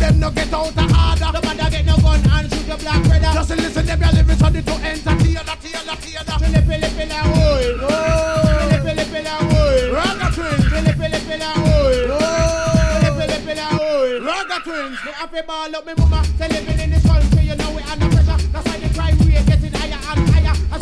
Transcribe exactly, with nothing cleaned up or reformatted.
them no get out of order. The man that get no gun and shoot your black brother. Just listen, them your lyrics on it to enter theater, theater, theater. Pili pili pili ahoy, pili pili pili ahoy. Raga twins, pili pili pili ahoy, pili pili pili ahoy. Raga twins, me happy ball up me mama. Say living in this country, you know we under pressure. That's why they try we getting higher and higher.